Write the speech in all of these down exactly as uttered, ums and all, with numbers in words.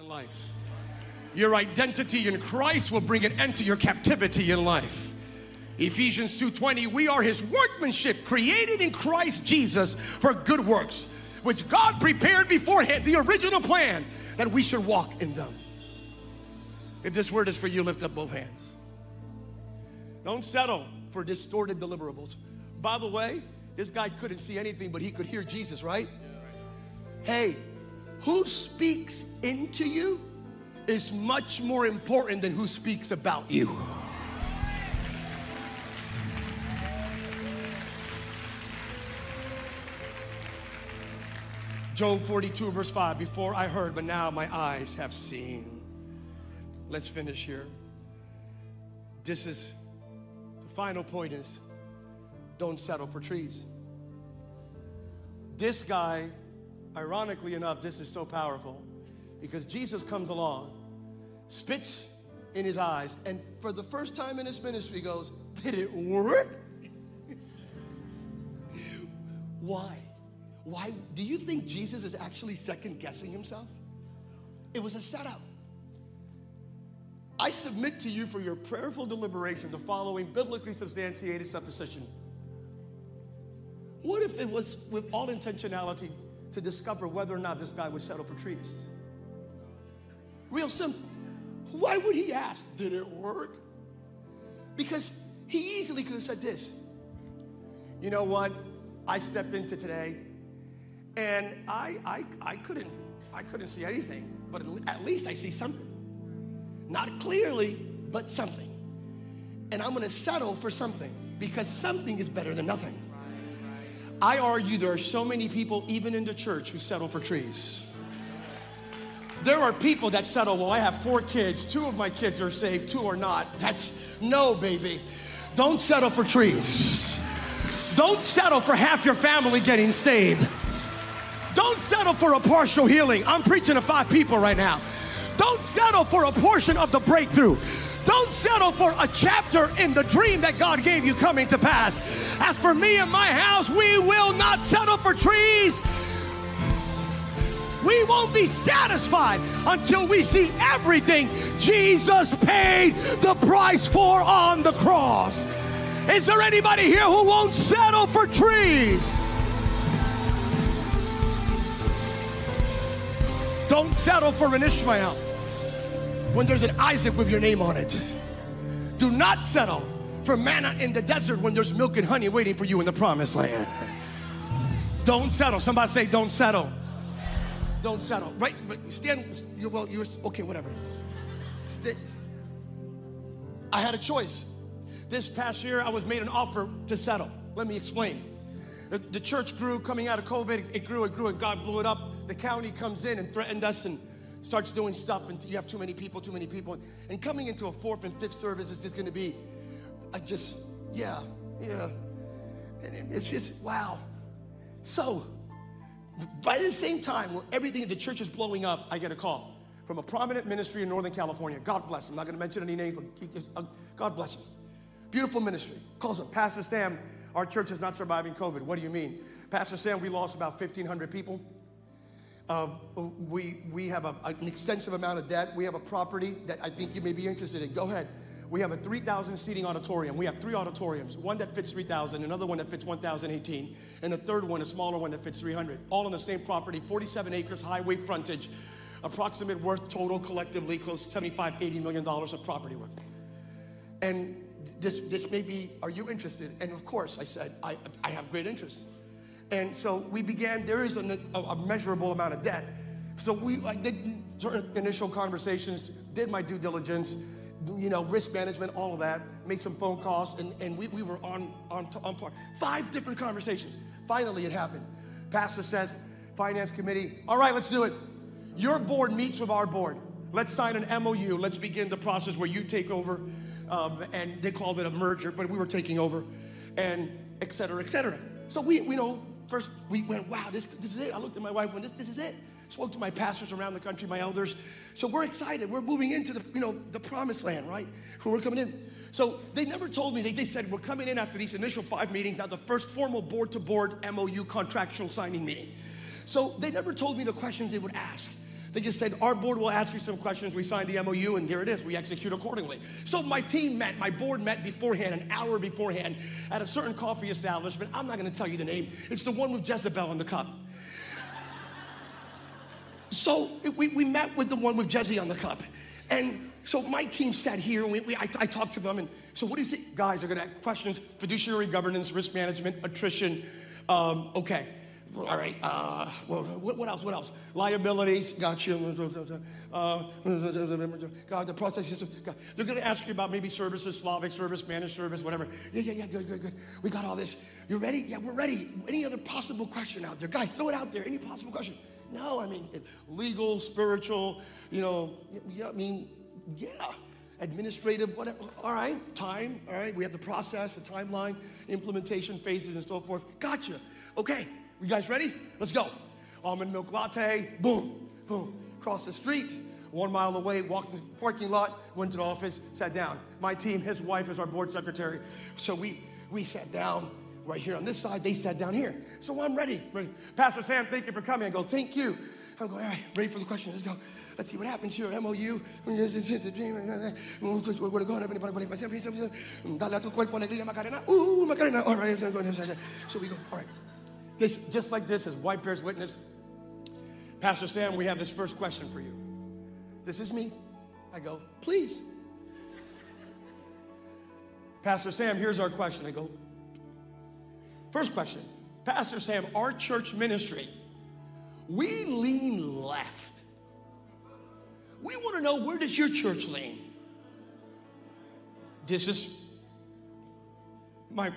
in life. Your identity in Christ will bring an end to your captivity in life. Ephesians two twenty, we are his workmanship, created in Christ Jesus for good works, which God prepared beforehand, the original plan, that we should walk in them. If this word is for you, lift up both hands. Don't settle for distorted deliverables. By the way, this guy couldn't see anything, but he could hear Jesus, right? Hey, who speaks into you is much more important than who speaks about you. Job forty-two, verse five, before I heard, but now my eyes have seen. Let's finish here. This is, the final point is, don't settle for trees. This guy, ironically enough, this is so powerful, because Jesus comes along, spits in his eyes, and for the first time in his ministry goes, did it work? Why? Why? Do you think Jesus is actually second guessing himself? It was a setup. I submit to you for your prayerful deliberation the following biblically substantiated supposition. What if it was with all intentionality to discover whether or not this guy would settle for trees? Real simple. Why would he ask, did it work? Because he easily could have said this. You know what? I stepped into today and I, I, I, couldn't, I couldn't see anything, but at least I see something. Not clearly, but something. And I'm gonna settle for something because something is better than nothing. I argue there are so many people, even in the church, who settle for trees. There are people that settle, well, I have four kids, two of my kids are saved, two are not. That's, no, baby. Don't settle for trees. Don't settle for half your family getting saved. Don't settle for a partial healing. I'm preaching to five people right now. Don't settle for a portion of the breakthrough. Don't settle for a chapter in the dream that God gave you coming to pass. As for me and my house, we will not settle for trees. We won't be satisfied until we see everything Jesus paid the price for on the cross. Is there anybody here who won't settle for trees? Don't settle for an Ishmael when there's an Isaac with your name on it. Do not settle for manna in the desert when there's milk and honey waiting for you in the promised land. Don't settle. Somebody say, don't settle. Don't settle. Right? But stand. You're, well, you're okay. Whatever. St- I had a choice. This past year, I was made an offer to settle. Let me explain. The, the church grew coming out of COVID. It grew, it grew, and God blew it up. The county comes in and threatened us and starts doing stuff, and you have too many people, too many people. And coming into a fourth and fifth service is just going to be, I just, yeah, yeah. And it's just, wow. So, by the same time, where everything in the church is blowing up, I get a call from a prominent ministry in Northern California. God bless him. I'm not going to mention any names, but God bless him. Beautiful ministry. Calls him, Pastor Sam, our church is not surviving COVID. What do you mean? Pastor Sam, we lost about fifteen hundred people. Uh, we, we have a, an extensive amount of debt. We have a property that I think you may be interested in. Go ahead. We have a three thousand seating auditorium. We have three auditoriums, one that fits three thousand, another one that fits one thousand eighteen, and a third one, a smaller one that fits three hundred. All on the same property, forty-seven acres, highway frontage, approximate worth total collectively close to seventy-five, eighty million dollars of property worth. And this, this may be, are you interested? And of course, I said, I, I have great interest. And so we began, there is a, a, a measurable amount of debt. So we, I did certain initial conversations, did my due diligence, you know, risk management, all of that, made some phone calls, and, and we, we were on, on, on par. Five different conversations. Finally, it happened. Pastor says, finance committee, all right, let's do it. Your board meets with our board. Let's sign an M O U. Let's begin the process where you take over, um, and they called it a merger, but we were taking over, and et cetera, et cetera. So we, we know, first we went, wow, this, this is it. I looked at my wife and went, this, this is it. Spoke to my pastors around the country, my elders. So we're excited. We're moving into the, you know, the promised land, right? Where we're coming in. So they never told me. They, they said, we're coming in after these initial five meetings, now the first formal board-to-board M O U contractual signing meeting. So they never told me the questions they would ask. They just said, our board will ask you some questions. We signed the M O U, and here it is. We execute accordingly. So my team met, my board met beforehand, an hour beforehand, at a certain coffee establishment. I'm not going to tell you the name. It's the one with Jezebel on the cup. So we, we met with the one with Jesse on the cup. And so my team sat here, and we, we, I, I talked to them. And so what do you think? Guys are going to ask questions: fiduciary governance, risk management, attrition. Um, okay. All right. Uh, well, what, what else? What else? Liabilities. Gotcha. Uh, God, the process system. God. They're going to ask you about maybe services, Slavic service, managed service, whatever. Yeah, yeah, yeah. Good, good, good. We got all this. You ready? Yeah, we're ready. Any other possible question out there? Guys, throw it out there. Any possible question? No, I mean, legal, spiritual, you know, yeah, I mean, yeah, administrative, whatever. All right, time, all right. We have the process, the timeline, implementation phases, and so forth. Gotcha. Okay, you guys ready? Let's go. Almond milk latte, boom, boom. Across the street, one mile away, walked in the parking lot, went to the office, sat down. My team, his wife is our board secretary. So we, we sat down right here on this side, they sat down here. So I'm ready, ready. Pastor Sam, thank you for coming. I go, thank you. I'm going, all right, ready for the questions. Let's go. Let's see what happens here at M O U. Where to go? Ooh, Macarena. All right. So we go, all right. This, just like this, as White Bears Witness, Pastor Sam, we have this first question for you. This is me. I go, please. Pastor Sam, here's our question. I go, first question, Pastor Sam, our church ministry, we lean left. We want to know, where does your church lean? This is my...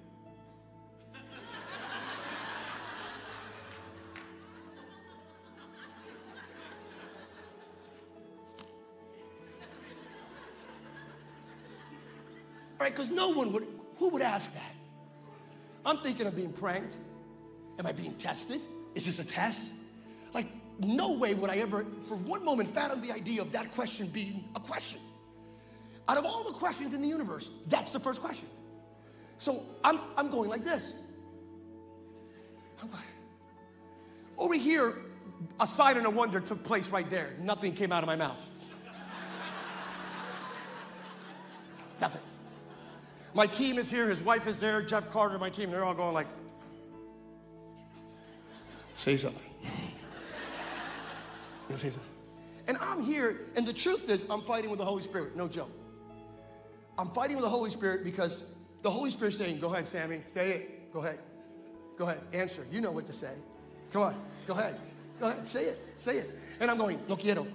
All right, because no one would, who would ask that? I'm thinking of being pranked. Am I being tested? Is this a test? Like, no way would I ever, for one moment, fathom the idea of that question being a question. Out of all the questions in the universe, that's the first question. So I'm, I'm going like this. I'm going. Over here, a sign and a wonder took place right there. Nothing came out of my mouth. Nothing. My team is here, his wife is there, Jeff Carter, my team, they're all going like, say something. You know, say something. And I'm here, and the truth is, I'm fighting with the Holy Spirit, no joke. I'm fighting with the Holy Spirit because the Holy Spirit's saying, go ahead, Sammy, say it, go ahead. Go ahead, answer, you know what to say. Come on, go ahead, go ahead, say it, say it. And I'm going, no quiero.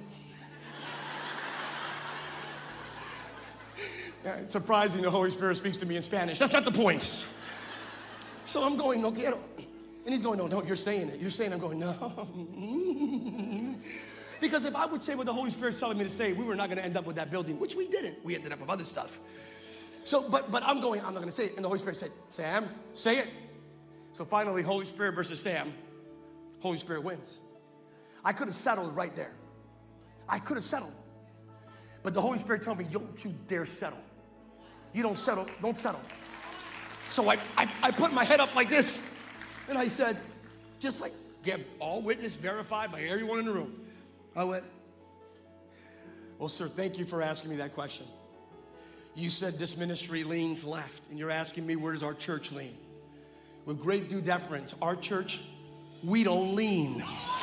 Yeah, it's surprising the Holy Spirit speaks to me in Spanish. That's not the point. So I'm going, no quiero. And he's going, no, no, you're saying it. You're saying, I'm going, no. Because if I would say what the Holy Spirit's telling me to say, we were not going to end up with that building, which we didn't. We ended up with other stuff. So, but, but I'm going, I'm not going to say it. And the Holy Spirit said, Sam, say it. So finally, Holy Spirit versus Sam, Holy Spirit wins. I could have settled right there. I could have settled. But the Holy Spirit told me, don't you dare settle. You don't settle, don't settle. So I, I, I put my head up like this, and I said, just like, get all witness verified by everyone in the room. I went, well, sir, thank you for asking me that question. You said this ministry leans left, and you're asking me, where does our church lean? With great due deference, our church, we don't lean.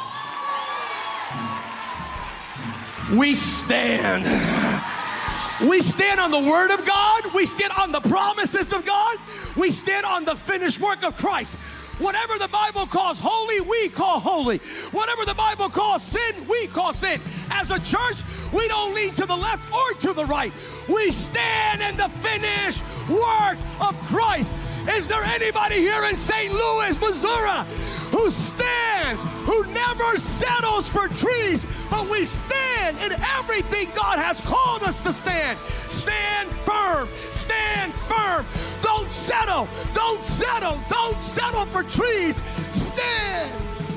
We stand. We stand on the Word of God. We stand on the promises of God. We stand on the finished work of Christ. Whatever the Bible calls holy, we call holy. Whatever the Bible calls sin, we call sin. As a church, we don't lean to the left or to the right. We stand in the finished work of Christ. Is there anybody here in Saint Louis, Missouri, who stands, who never settles for trees, but we stand in everything God has called us to stand? Stand firm, stand firm. Don't settle, don't settle, don't settle for trees. Stand.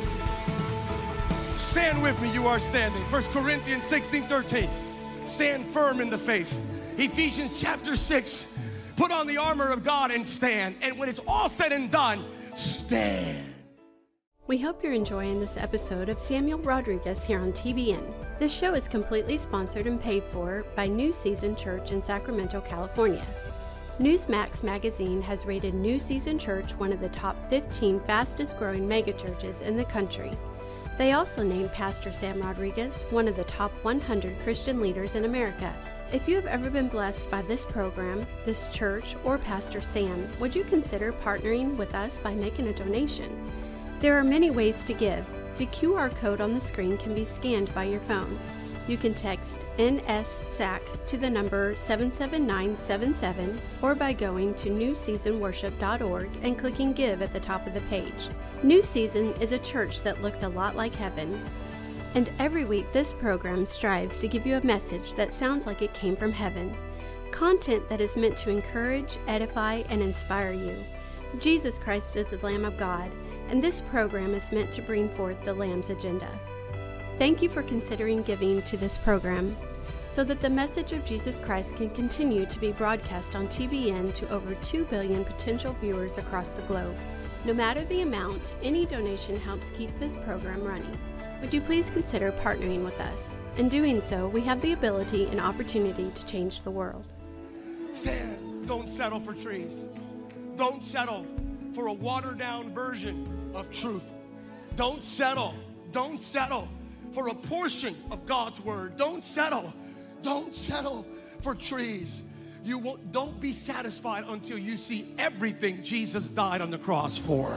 Stand with me, you are standing. First Corinthians sixteen, thirteen. Stand firm in the faith. Ephesians chapter six. Put on the armor of God and stand. And when it's all said and done, stand. We hope you're enjoying this episode of Samuel Rodriguez here on T B N. This show is completely sponsored and paid for by New Season Church in Sacramento, California. Newsmax magazine has rated New Season Church one of the top fifteen fastest growing megachurches in the country. They also named Pastor Sam Rodriguez one of the top one hundred Christian leaders in America. If you have ever been blessed by this program, this church, or Pastor Sam, would you consider partnering with us by making a donation? There are many ways to give. The Q R code on the screen can be scanned by your phone. You can text N S S A C to the number seven seven nine seven seven or by going to new season worship dot org and clicking Give at the top of the page. New Season is a church that looks a lot like heaven. And every week this program strives to give you a message that sounds like it came from heaven. Content that is meant to encourage, edify, and inspire you. Jesus Christ is the Lamb of God, and this program is meant to bring forth the Lamb's agenda. Thank you for considering giving to this program so that the message of Jesus Christ can continue to be broadcast on T B N to over two billion potential viewers across the globe. No matter the amount, any donation helps keep this program running. Would you please consider partnering with us? In doing so, we have the ability and opportunity to change the world. Stand. Don't settle for trees. Don't settle for a watered-down version of truth. Don't settle. Don't settle for a portion of God's word. Don't settle. Don't settle for trees. You won't, don't be satisfied until you see everything Jesus died on the cross for.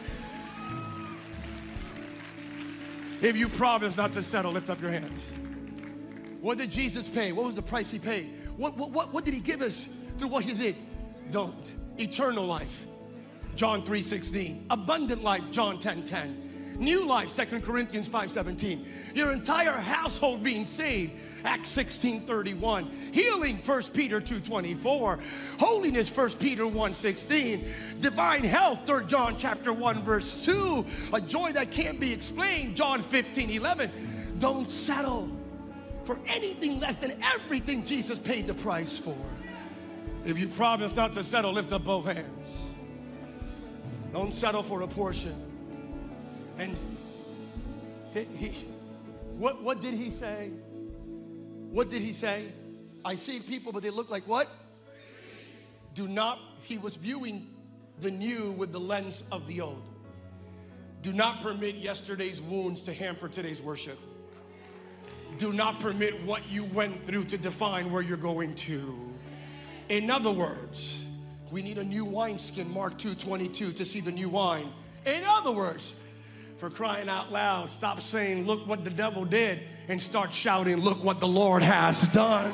If you promise not to settle, lift up your hands. What did Jesus pay? What was the price he paid? What, what, what, what did he give us through what he did? Don't. Eternal life, John three sixteen. Abundant life, John ten ten. New life, Second Corinthians five seventeen. Your entire household being saved, Acts sixteen thirty-one. Healing, First Peter two twenty-four. Holiness, First Peter one sixteen. Divine health, Third John chapter one verse two. A joy that can't be explained, John fifteen eleven. Don't settle for anything less than everything Jesus paid the price for. If you promise not to settle, lift up both hands. Don't settle for a portion. And he, he, what, what did he say? What did he say? I see people, but they look like what? Do not, he was viewing the new with the lens of the old. Do not permit yesterday's wounds to hamper today's worship. Do not permit what you went through to define where you're going to. In other words, we need a new wineskin, Mark two twenty-two, to see the new wine. In other words, for crying out loud, stop saying, look what the devil did, and start shouting, look what the Lord has done.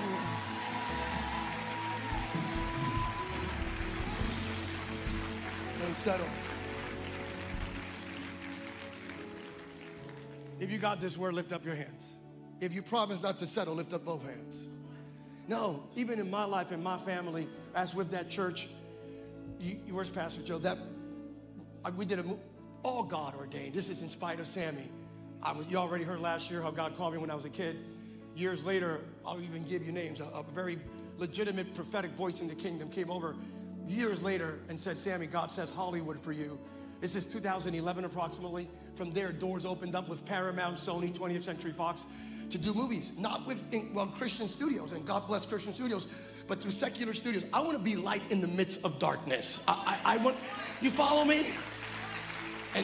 Don't settle. If you got this word, lift up your hands. If you promise not to settle, lift up both hands. No, even in my life, in my family, as with that church, you, where's Pastor Joe? That we did a all God ordained. This is in spite of Sammy. I was, you already heard last year how God called me when I was a kid. Years later, I'll even give you names. A, a very legitimate prophetic voice in the kingdom came over years later and said, Sammy, God says Hollywood for you. This is two thousand eleven approximately. From there, doors opened up with Paramount, Sony, twentieth Century Fox to do movies, not with, well, Christian studios, and God bless Christian studios, but through secular studios. I want to be light in the midst of darkness. I, I, I want, you follow me? And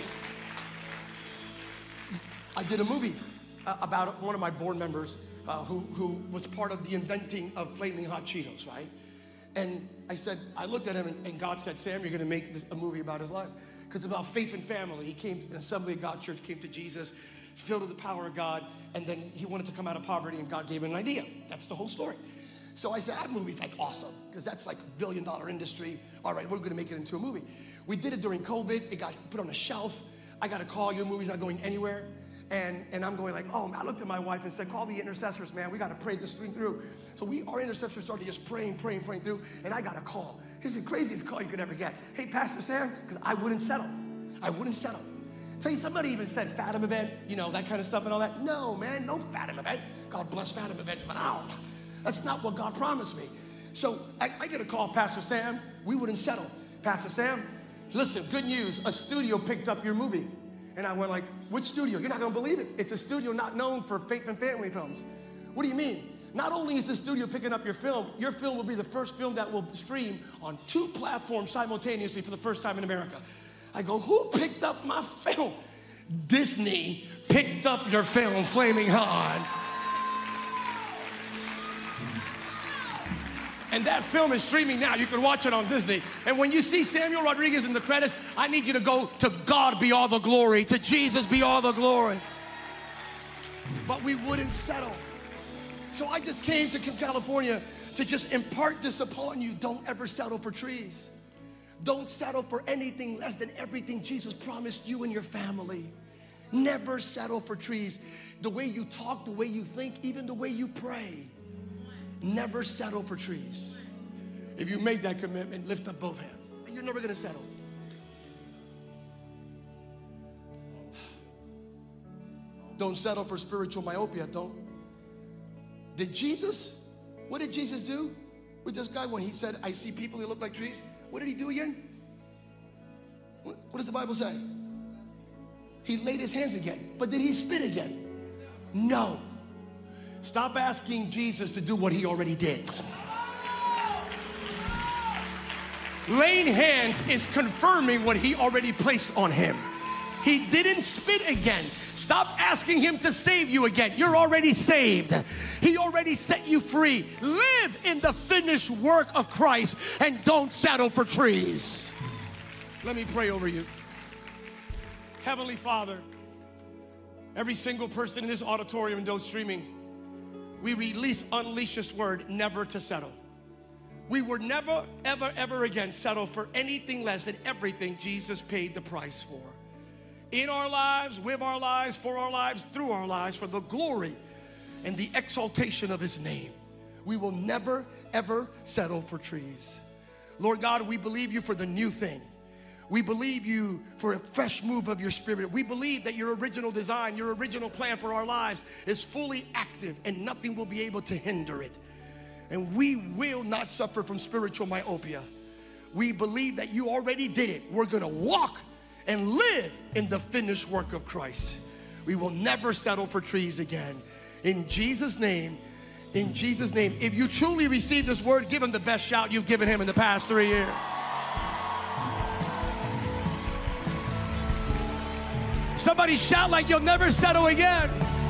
I did a movie uh, about one of my board members uh, who, who was part of the inventing of Flaming Hot Cheetos, right? And I said, I looked at him and, and God said, Sam, you're going to make this, a movie about his life. Because it's about faith and family. He came to an Assembly of God church, came to Jesus, filled with the power of God, and then he wanted to come out of poverty, and God gave him an idea. That's the whole story. So I said, that movie's like awesome, because that's like a billion dollar industry. All right, we're going to make it into a movie. We did it during COVID. It got put on a shelf. I got a call, your movie's not going anywhere. And, and I'm going like, oh, man. I looked at my wife and said, call the intercessors, man. We got to pray this thing through. So we, our intercessors started just praying, praying, praying through, and I got a call. Here's the craziest call you could ever get. Hey, Pastor Sam, because I wouldn't settle. I wouldn't settle. Tell you, somebody even said Fathom event, you know, that kind of stuff and all that. No, man, no Fathom event. God bless Fathom events, but oh, that's not what God promised me. So I, I get a call, Pastor Sam, we wouldn't settle. Pastor Sam, listen, good news, a studio picked up your movie. And I went like, which studio? You're not gonna believe it. It's a studio not known for faith and family films. What do you mean? Not only is the studio picking up your film, your film will be the first film that will stream on two platforms simultaneously for the first time in America. I go, who picked up my film? Disney picked up your film, Flaming Hot. And that film is streaming now. You can watch it on Disney. And when you see Samuel Rodriguez in the credits, I need you to go, to God be all the glory, to Jesus be all the glory. But we wouldn't settle. So I just came to California to just impart this upon you. Don't ever settle for trees. Don't settle for anything less than everything Jesus promised you and your family. Never settle for trees. The way you talk, the way you think, even the way you pray. Never settle for trees. If you make that commitment, lift up both hands. You're never going to settle. Don't settle for spiritual myopia. Don't. Did Jesus, what did Jesus do with this guy when he said, I see people who look like trees? What did he do again? What, what does the Bible say? He laid his hands again. But did he spit again? No. Stop asking Jesus to do what he already did. Laying hands is confirming what he already placed on him. He didn't spit again. Stop asking him to save you again. You're already saved. He already set you free. Live in the finished work of Christ and don't settle for trees. Let me pray over you. Heavenly Father, every single person in this auditorium and those streaming, we release, unleash this word, never to settle. We will never, ever, ever again settle for anything less than everything Jesus paid the price for. In our lives, with our lives, for our lives, through our lives, for the glory and the exaltation of his name. We will never, ever settle for trees. Lord God, we believe you for the new thing. We believe you for a fresh move of your spirit. We believe that your original design, your original plan for our lives is fully active and nothing will be able to hinder it. And we will not suffer from spiritual myopia. We believe that you already did it. We're going to walk and live in the finished work of Christ. We will never settle for trees again. In Jesus' name, in Jesus' name. If you truly receive this word, give him the best shout you've given him in the past three years. Somebody shout like you'll never settle again.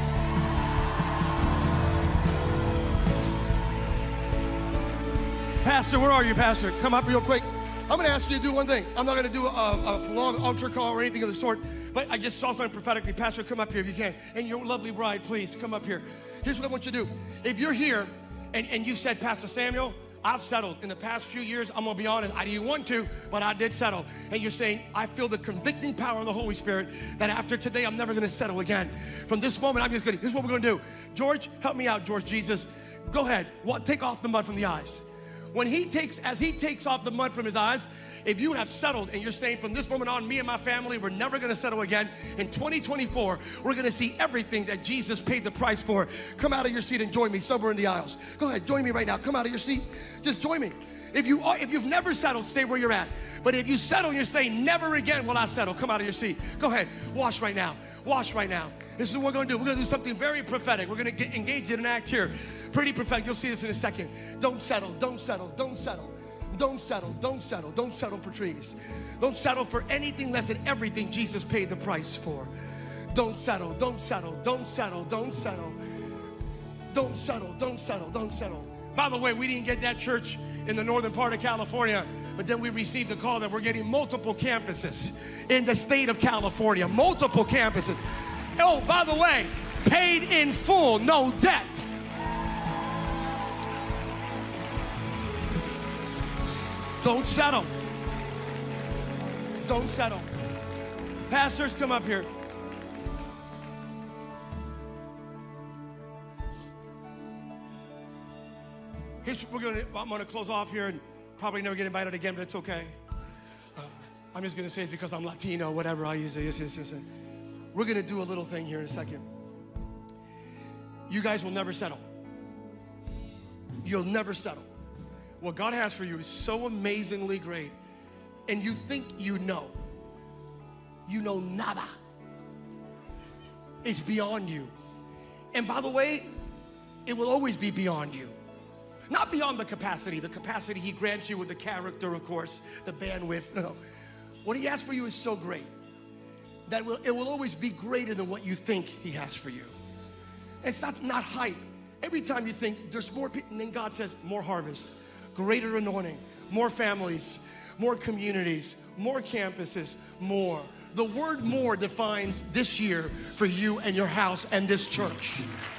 Pastor, where are you, Pastor? Come up real quick. I'm going to ask you to do one thing. I'm not going to do a, a long altar call or anything of the sort, but I just saw something prophetically. Pastor, come up here if you can. And your lovely bride, please, come up here. Here's what I want you to do. If you're here and, and you said, Pastor Samuel, I've settled. In the past few years, I'm going to be honest, I didn't want to, but I did settle. And you're saying, I feel the convicting power of the Holy Spirit that after today, I'm never going to settle again. From this moment, I'm just going to, here's what we're going to do. George, help me out, George Jesus. Go ahead. What, take off the mud from the eyes. When he takes, as he takes off the mud from his eyes, if you have settled and you're saying from this moment on, me and my family, we're never going to settle again. In twenty twenty-four, we're going to see everything that Jesus paid the price for. Come out of your seat and join me somewhere in the aisles. Go ahead, join me right now. Come out of your seat. Just join me. If, you are, if you've never settled, stay where you're at. But if you settle and you're saying, never again will I settle, come out of your seat. Go ahead, wash right now. Wash right now. This is what we're going to do. We're going to do something very prophetic. We're going to engage in an act here. Pretty prophetic. You'll see this in a second. Don't settle. Don't settle. Don't settle. Don't settle. Don't settle. Don't settle for trees. Don't settle for anything less than everything Jesus paid the price for. Don't settle. Don't settle. Don't settle. Don't settle. Don't settle. Don't settle. Don't settle. By the way, we didn't get that church in the northern part of California, but then we received a call that we're getting multiple campuses in the state of California. Multiple campuses. Oh, by the way, paid in full, no debt. Don't settle. Don't settle. Pastors, come up here. Here's, we're gonna, I'm going to close off here and probably never get invited again, but it's okay. Uh, I'm just going to say it's because I'm Latino, whatever I use. Yes, yes, yes. We're going to do a little thing here in a second. You guys will never settle. You'll never settle. What God has for you is so amazingly great. And you think you know. You know nada. It's beyond you. And by the way, it will always be beyond you. Not beyond the capacity. The capacity he grants you with the character, of course, the bandwidth. No. What he has for you is so great that will, it will always be greater than what you think he has for you. It's not, not hype. Every time you think there's more people, and then God says, more harvest, greater anointing, more families, more communities, more campuses, more. The word more defines this year for you and your house and this church.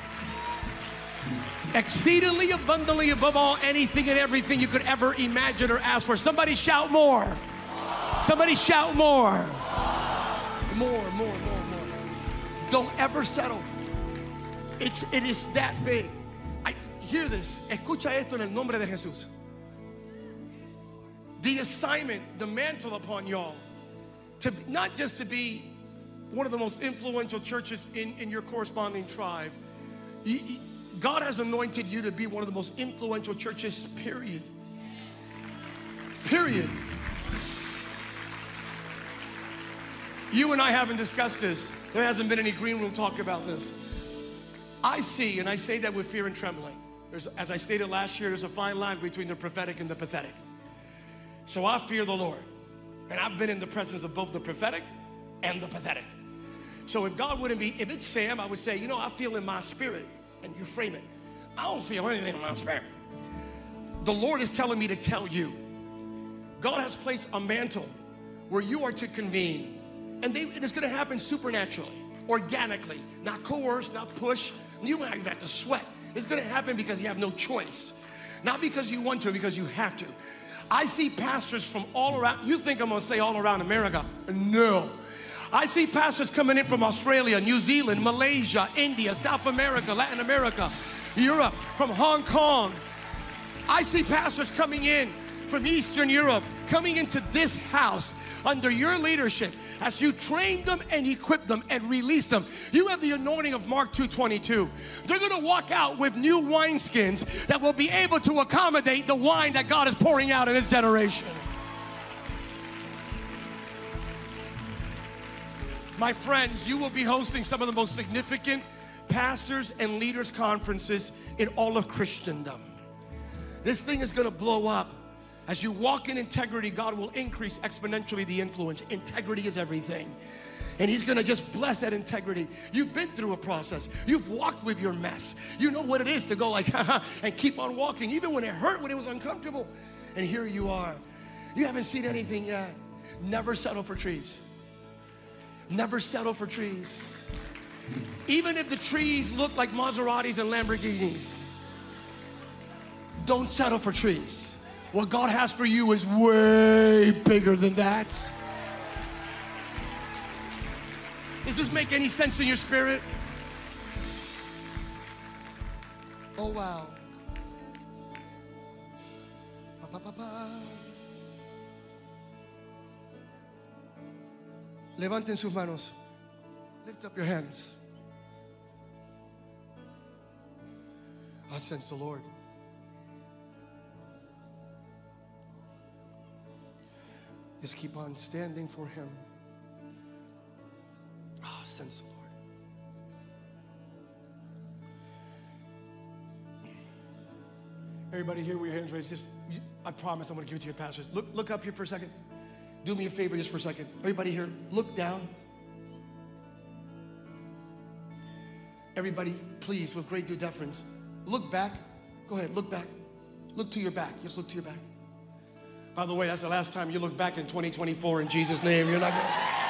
Exceedingly abundantly above all anything and everything you could ever imagine or ask for. Somebody shout more. Somebody shout more. More, more, more, more. Don't ever settle. It's, it is that big. I hear this. Escucha esto en el nombre de Jesús. The assignment, the mantle upon y'all, to not just to be one of the most influential churches in, in your corresponding tribe. You, you, God has anointed you to be one of the most influential churches, period. Period. You and I haven't discussed this. There hasn't been any green room talk about this. I see, and I say that with fear and trembling. There's, as I stated last year, there's a fine line between the prophetic and the pathetic. So I fear the Lord. And I've been in the presence of both the prophetic and the pathetic. So if God wouldn't be, if it's Sam, I would say, you know, I feel in my spirit. And you frame it. I don't feel anything in my spirit. The Lord is telling me to tell you. God has placed a mantle where you are to convene. And they, it's going to happen supernaturally, organically, not coerced, not push. You don't even have to sweat. It's going to happen because you have no choice. Not because you want to, because you have to. I see pastors from all around. You think I'm going to say all around America? No. I see pastors coming in from Australia, New Zealand, Malaysia, India, South America, Latin America, Europe, from Hong Kong. I see pastors coming in from Eastern Europe, coming into this house under your leadership as you train them and equip them and release them. You have the anointing of Mark two twenty-two. They're going to walk out with new wineskins that will be able to accommodate the wine that God is pouring out in this generation. My friends, you will be hosting some of the most significant pastors and leaders conferences in all of Christendom. This thing is going to blow up. As you walk in integrity, God will increase exponentially the influence. Integrity is everything. And he's going to just bless that integrity. You've been through a process. You've walked with your mess. You know what it is to go like, haha, and keep on walking, even when it hurt, when it was uncomfortable. And here you are. You haven't seen anything yet. Never settle for trees. Never settle for trees. Even if the trees look like Maseratis and Lamborghinis, don't settle for trees. What God has for you is way bigger than that. Does this make any sense in your spirit? Oh, wow. Ba, ba, ba, ba. Levanten sus manos. Lift up your hands. I sense the Lord. Just keep on standing for him. Oh, I sense the Lord. Everybody here with your hands raised, just, I promise I'm going to give it to your pastors. Look, look up here for a second. Do me a favor just for a second. Everybody here, look down. Everybody, please, with great due deference, look back. Go ahead, look back. Look to your back. Just look to your back. By the way, that's the last time you look back in twenty twenty-four in Jesus' name. You're not going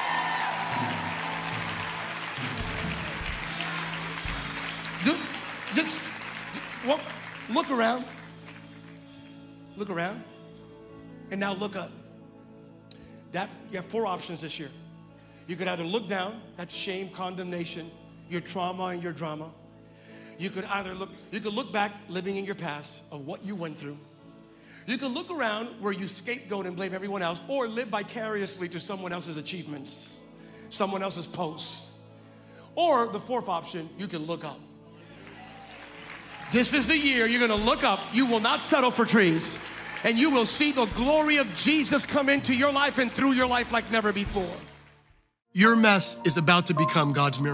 to... Do, just, well, look around. Look around. And now look up. That, you have four options this year. You could either look down, that's shame, condemnation, your trauma and your drama. You could either look, you could look back, living in your past of what you went through. You can look around where you scapegoat and blame everyone else, or live vicariously to someone else's achievements, someone else's posts. Or the fourth option, you can look up. This is the year you're going to look up. You will not settle for trees. And you will see the glory of Jesus come into your life and through your life like never before. Your mess is about to become God's miracle.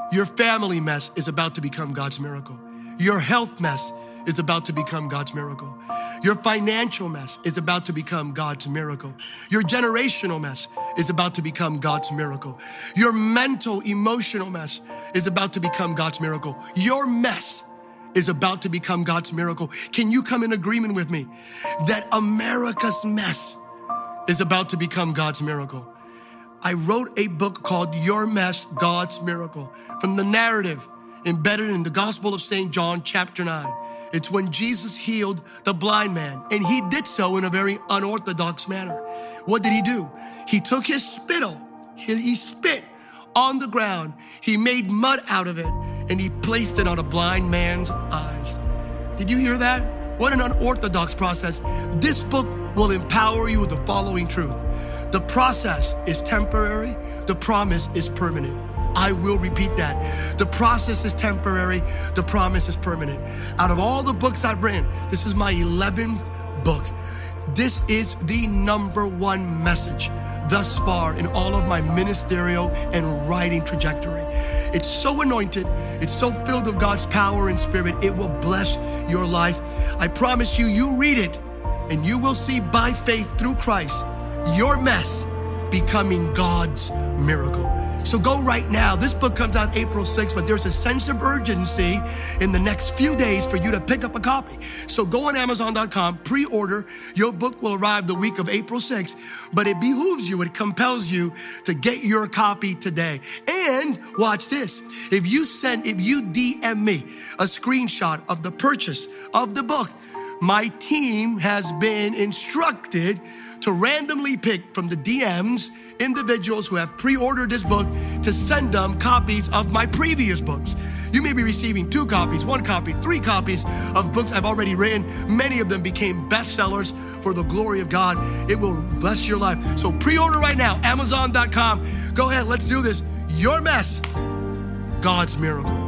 Your family mess is about to become God's miracle. Your health mess is about to become God's miracle. Your financial mess is about to become God's miracle. Your generational mess is about to become God's miracle. Your mental, emotional mess is about to become God's miracle. Your mess is about to become God's miracle. Can you come in agreement with me that America's mess is about to become God's miracle? I wrote a book called Your Mess, God's Miracle, from the narrative embedded in the Gospel of Saint John, chapter nine. It's when Jesus healed the blind man, and he did so in a very unorthodox manner. What did he do? He took his spittle, he, he spit on the ground, he made mud out of it, and he placed it on a blind man's eyes. Did you hear that? What an unorthodox process. This book will empower you with the following truth. The process is temporary, the promise is permanent. I will repeat that. The process is temporary, the promise is permanent. Out of all the books I've written, this is my eleventh book. This is the number one message thus far in all of my ministerial and writing trajectory. It's so anointed, it's so filled with God's power and spirit, it will bless your life. I promise you, you read it, and you will see by faith through Christ, your mess becoming God's miracle. So go right now. This book comes out April sixth, but there's a sense of urgency in the next few days for you to pick up a copy. So go on Amazon dot com, pre-order. Your book will arrive the week of April sixth, but it behooves you, it compels you to get your copy today. And watch this. If you send, if you D M me a screenshot of the purchase of the book, my team has been instructed to randomly pick from the D Ms individuals who have pre-ordered this book to send them copies of my previous books. You may be receiving two copies, one copy, three copies of books I've already written. Many of them became bestsellers for the glory of God. It will bless your life. So pre-order right now, Amazon dot com. Go ahead, let's do this. Your mess, God's miracle.